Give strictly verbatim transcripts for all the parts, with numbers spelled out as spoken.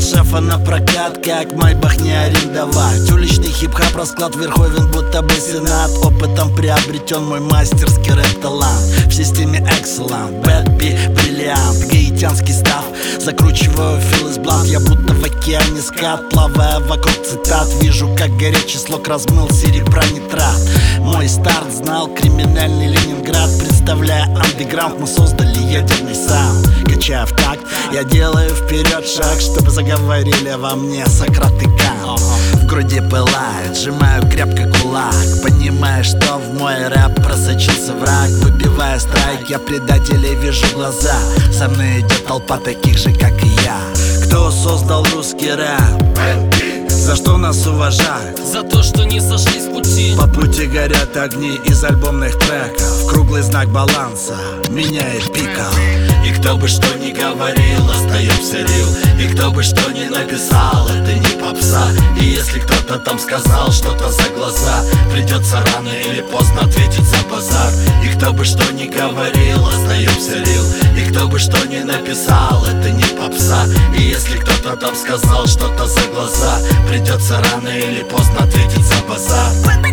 шефа на прокат, как Майбах не арендовать. Уличный хип-хап, расклад верховен, будто бы сенат. Опытом приобретен мой мастерский рэп-талант. В системе excellent, bad beat, бриллиант. Гаитянский став, закручиваю фил из блат. Я будто в океане скат, плавая вокруг цитат. Вижу, как горячий слог размыл серебра нитрат. Мой старт знал криминальный Ленинград. Представляя андеграунд, мы создали ядерный саунд. Качая в такт, я делаю вперед шаг, чтобы заговорили во мне Сократ и Кант. В груди пылает, сжимаю крепко кулак, понимая, что в мой рэп просочился враг. Выбивая страйк, я предателей вижу глаза. Со мной идет толпа таких же, как и я. Кто создал русский рэп? За что нас уважают? За то, что не сошлись с пути. По пути горят огни из альбомных треков. Круглый знак баланса меняет пиков. И кто бы что ни говорил, остаемся рил. И кто бы что ни написал, это не попса. И если кто-то там сказал что-то за глаза, придется рано или поздно ответить за базар. И кто бы что ни говорил, остаемся рил. И кто бы что ни написал, это не попса. И если кто-то там сказал что-то за глаза, придется рано или поздно ответить за базар.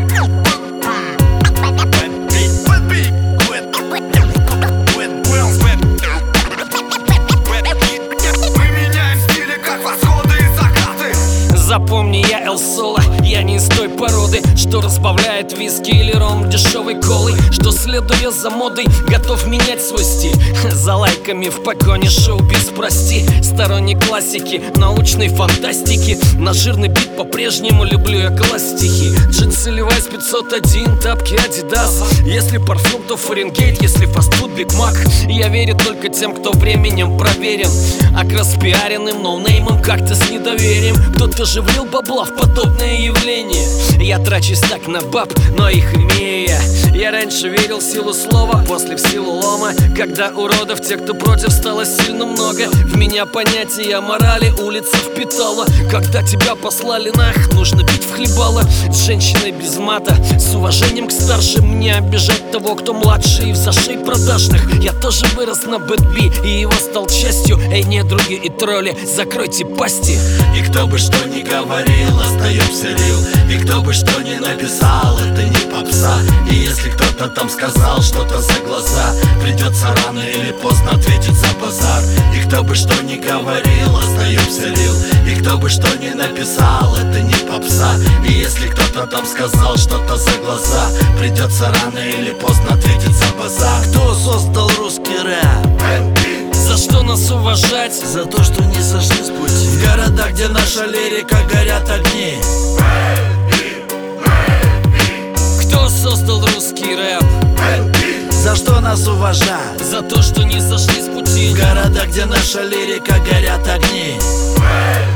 Запомни, я Эл Соло, я не из той породы, что разбавляет виски или ром дешевой колой, что, следуя за модой, готов менять свой стиль. За лайками в погоне шоу-биз, прости. Сторонник классики, научной фантастики. На жирный бит по-прежнему люблю я классики. Джинсы Levi's пятьсот один, тапки Adidas. Если парфюм, то Фаренгейт, если фастфуд Биг Мак. Я верю только тем, кто временем проверен, а к распиаренным ноунеймам как-то с недоверием. Кто-то же влил бабла в подобное явление. Я трачусь так на баб, но их имею я. Я раньше верил в силу слова, после в силу лома. Когда уродов, тех, кто против, стало сильно много. В меня понятие о морали улица впитала. Когда тебя послали нах, нужно бить в хлебало. С женщиной без мата, с уважением к старшим. Не обижать того, кто младше, и в зашей продажных. Я тоже вырос на бэтби, и его стал частью. Эй, недруги и тролли, закройте пасти. И кто бы что ни говорил, остаемся рил. И кто бы что ни написал, это не попса. И если кто-то там сказал что-то за глаза, придется рано или поздно ответить за базар. И кто бы что ни говорил, остаемся рил. И кто бы что ни написал, это не попса. И если кто-то там сказал что-то за глаза, придется рано или поздно ответить за базар. Кто создал русский рэп? За что нас уважать? За то, что не сошли с пути. В городах, где наша лирика, горят огни. Кто создал русский рэп? За что нас уважать? За то, что не сошли с пути. В городах, где наша лирика, горят огни.